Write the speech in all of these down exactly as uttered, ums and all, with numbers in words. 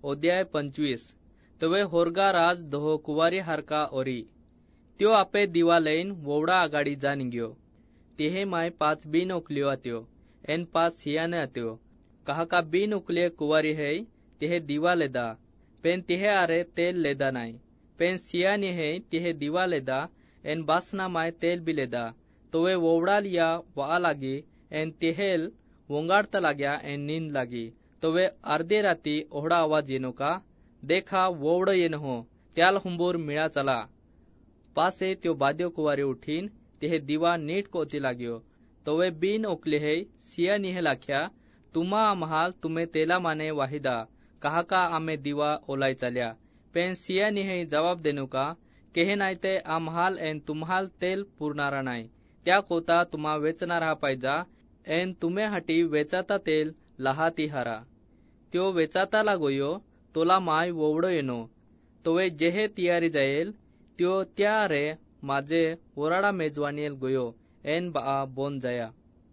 अध्याय पंचवीस। तवे होरगा राज दोहो कुवारी हरका ओरी त्यो आपे दिवा लईन वोवड़ा आगाड़ी जान गयो। तेहे माय पाच बीन उकलियो आत्यो एन पाच सियाने आत्यो। कहा का बीन उकलिये कुवारी है तेहे दिवा लेदा पेन तेहे आरे तेल लेदा नाई। पेन सियाने है तेहे दिवा लेदा एन बासना माय तेल भी लेदा। तोवे वोवड़ा लिया वा लागी एन तेहेल वोंगाड़ता लाग्या एन नींद लागी। तोवे अर्धे राती ओहड़ा आवाज येनो का देखा वोवड़ येन हो त्याल हुंबूर मिळा चला। पासे त्यो बाद्यो कुवारी उठीन तेहे दिवा नीट कोती लाग्यो। तोवे बीन उकले है सिया निहे लाख्या तुमा आम्हाल तुमे तेला माने वाहिदा कहा का आमे दिवा ओलाई चल्या। पेन सिया निहे जवाब देनु का केहे नाई ते आम्हाल एन तुम्हाल तेल पुरनारा नाई त्या कोता तुमा वेचना रहा पाहिजा एन तुमे हटी वेचाता तेल लहाती हारा। त्यो वेचाता लागोयो तोला माय वोवड़ो येनो। तोवे जेहे तियारी जायेल त्यो त्या रे माझे ओराडा मेजवानील गोयो एन बा बोन जाया।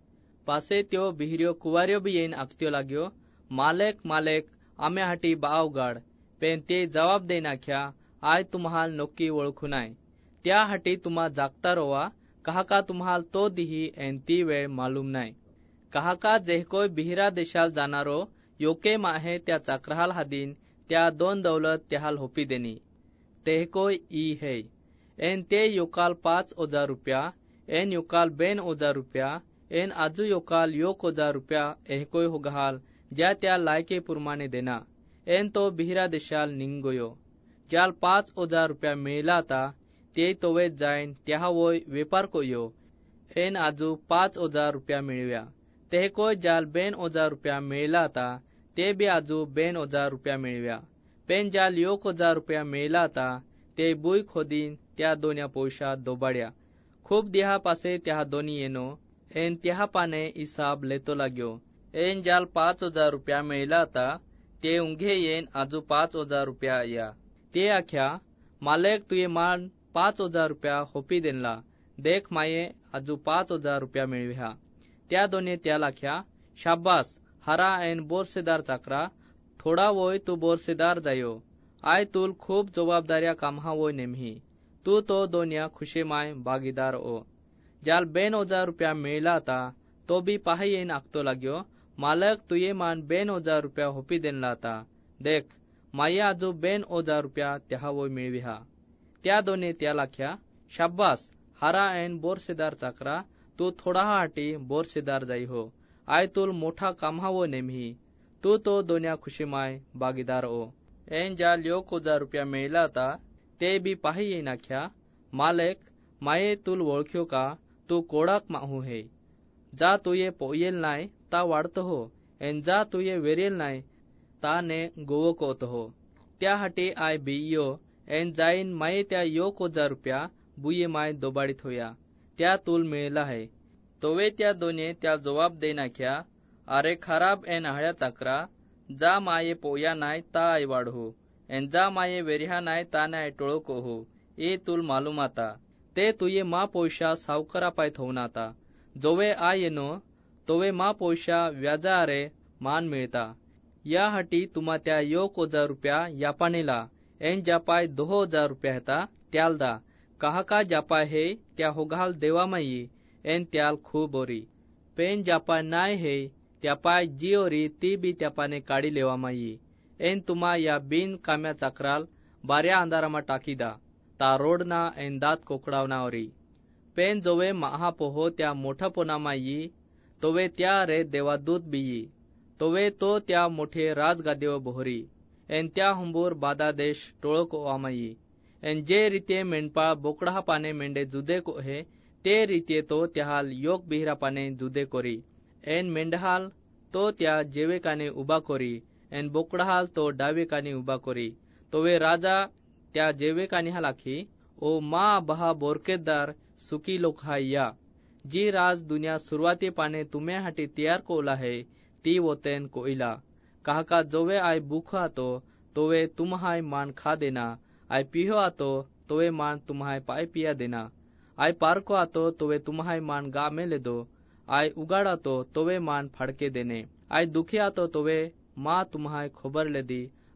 पासे त्यो बिहरियो कुवारियो भी येन आखत्यो लाग्यो मालेक मालेक आमे हटी बाव गाड। पेन ते जवाब दे नाख्या आय तुम्हाल नोक्की ओळखू नाय त्या हटी तुमा जागता रोवा कहा का तुम्हाल तो दिही एन ती वेळ मालूम नाय। कहा का जेहकोय बिहिरा देशाल जाणारो योके माहे त्या चाकराहाल हादीन त्या दोन दौलत त्याहाल होपी देनी तेहकोय ई है एन ते योकाल पाच हजार रुपया एन योकाल बेन हजार रुपया एन आजू योकाल योक हजार रुपया एहकोय होगहाल ज्या त्या लायके पुरमाने देना। एन तो बिहिरा देशाल निंगोयो ज्याल पाच हजार रुपया मिळला आता ते तोवे जाईन त्याहा वोय वेपार कोयो एन आजू पाच हजार रुपया मिळव्या। तेहकोय ज्याल बेन हजार रुपया मिळला आता ते बी आजू बेन हजार रुपया मिळव्या। पेन ज्याल योक हजार रुपया मिळला आता ते बुई खोदीन त्या दोन्या पोयशा दोबाड्या। खूप दिहा पासे त्या दोनी येनो एन त्या पाने हिसाब लेतो लाग्यो। एन ज्याल पाच हजार रुपया मिळला आता ते उंघे येन आजू पाच हजार रुपया या। ते आख्या मालेक तुये मान पाच हजार रुपया होपी देनला देख माये आजू पाच हजार रुपया मिळव्या। त्या दोन्ही त्या लाख्या शाबास हरा एन बोरसेदार चाकरा थोडा वोय तू बोरसेदार जायो आय तुल खूप जबाबदाऱ्या कामहा वोय नेमही तू तो दोन्या खुशे माय भागीदार ओ। ज्याल बेन हजार रुपया मिळला आता तो बी पाही येन आखतो लाग्यो मालक तुये मान बेन हजार रुपया होपी देनला आता देख माये आजू बेन हजार रुपया त्या वोय मिळविहा। त्या दोन्ही त्या लाख्या शाबास हरा एन बोरसेदार चाकरा तू थोडा हाटी बोरसेदार जाई हो आय तुल मोठा कामहा वो नेमही तू तो दोन्या खुशी माय भागीदार ओ। एन ज्याल योक हजार रुपया मिळला आता ते बी पाही येई नाख्या मालेक माये तुल ओळख्यो का तू कोडाक माहू है जा तुये पोयेल नाय ता वाढत हो एन जा तुये वेरेल नाय ता ने गोवो कोत हो। त्या हटी आय बीयो एन जाईन माये त्या योक हजार रुपया बुये माय दोबाडीत होया त्या तुल मिळला है। तोवे त्या दोन्ही त्या जवाब दे नाख्या अरे खराब एन हळ्या चाकरा जा माये पोया नाय ता आय वाढू एन जा माये वेरिहा नाय ता नाय टोळको हो ए तुल मालूम आता ते तुये मा पोयशा सावकारा पाय थोवना आता जोवे आ येनो तोवे मा पोयशा व्याजा आरे मान मिळता। या हटी तुमा त्या योक हजार रुपया यापानेला एन जापाय दो हजार रुपया हेता त्याल दा कहा का जापाय हे त्या होगाल देवा माई एन त्याल खूब ओरी पेन जापाय नाय है त्या पाय जी ओरी ती बी त्यापाने काढी लेवा माई एन तुमा या बिन काम्या चाकराल बाऱ्या अंधारामा टाकी दा ता रोडना एन दात कोकडावना ओरी। पेन जोवे महापोहो त्या मोठा पोना माई तोवे त्या रे देवादूत बीई तोवे तो त्या मोठे राजगादेव बोहरी एन त्या हुंबूर बादा देश टोळको आमाई एन जे रीते मेंढपाळ बोकडा पाने मेंढे जुदे को हे ते रीते तो त्याहाल योक बिहरा पाने जुदे कोरी एन मेंढहाल तो त्या जेवेकाने उबा कोरी एन बोकडाहाल तो डावेकाने उबा कोरी। तोवे राजा त्या जेवेकाने हालाखी ओ मा बहा बोरकेदार सुकी लोक हाया जी राज दुनिया सुरुवाती पाने तुम्हे हटी तैयार कोला है ती वोतेन कोइला कहा का जोवे आय भूख आतो तोवे तुम्हाय मान खा देना आय पिहो आतो तोवे मान तुम्हाय पाय पिया देना आय पारको आतो तोवे तुम्हाय मान गा में ले दो आय उगाड़ा तो तोवे मान फड़के देने आय दुखी आतो तोवे माँ तुम्हाय खबर ले दी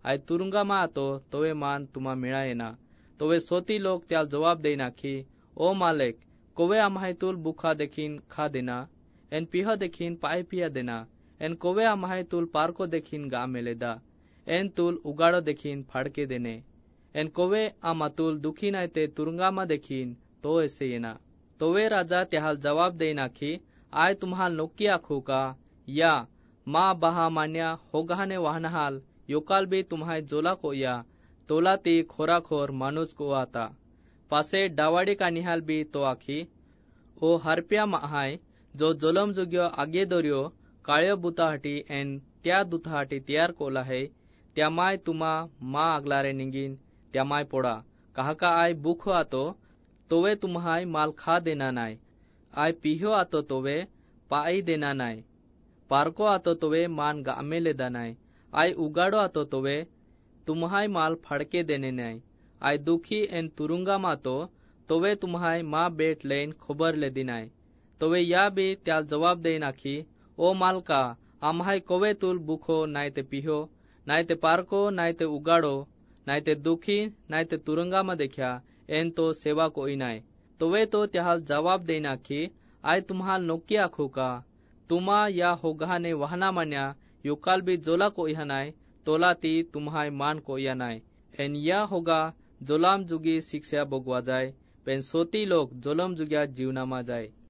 आय तुरुंगामा आतो तोवे मान तुमा मिळायेना. तोवे सोती लोक त्याला जवाब देना की ओ मालिक, कोवे आम्हाय तुल बुखा देखीन खा देना, एन पिह देखीन पाय पिया देना, एन कोवे आम्हाय तुल पारको देखीन गा मेलेदा, एन तुल उगाड़ो देखीन फाड़के देने, एन कोवे आमा तुल दुखी नाय ते तुरुंगामा देखीन तो ऐसे येना. तोवे राजा त्याहाल जवाब देना की आय तुम्हाल नोकी आखू का, या मा बहा मान्या होगाने वाहनहाल योकाल बी तुम्हाय जोला को या तोला ती खोराखोर माणूस को आता. पासे डावाडी का निहाल बी तो आखी ओ हरप्या माहाय जो जोलम जुग्यो आगे दोर्यो काळ्यो बुताहाटी एन त्या दुताहाटी तयार कोला है त्या माय तुमा मा आगलारे निंगीन त्या माय पोड़ा. कहा आय बुखो आतो तोवे तुम्हाय माल खा देना नाय, आय पिहो आतो तोवे पाई देना नाय, पारको आतो तोवे मान गामे लेदा नाय, आय उगाड़ो आतो तोवे तुम्हाय माल फड़के देने नाय, आय दुखी एन तुरुंगा मातो तोवे तुम्हाय मा बेट लेन खबर ले दिनाय. तोवे या बी त्याल जवाब देना की ओ मालका, आम्हाय कोवे तुल बुखो नाय ते पिहो, नाय ते पारको, नाय ते उगाड़ो, नाय ते दुखी, नाय ते तुरुंगा मा देख्या एन तो सेवा कोई नाय. तोवे तो त्याहाल जवाब देना की आय तुम्हाल नोकी आखू का, तुमा या होगाने वाहना मान्या युकाल बी जोला को इहा नाय, तोला ती तुम्हाय मान को या नाय. एन या होगा जोलाम जुगी शिक्षा बोगवा जाय, पेन सोती लोक जोलम जुग्या जीवनामा जाय.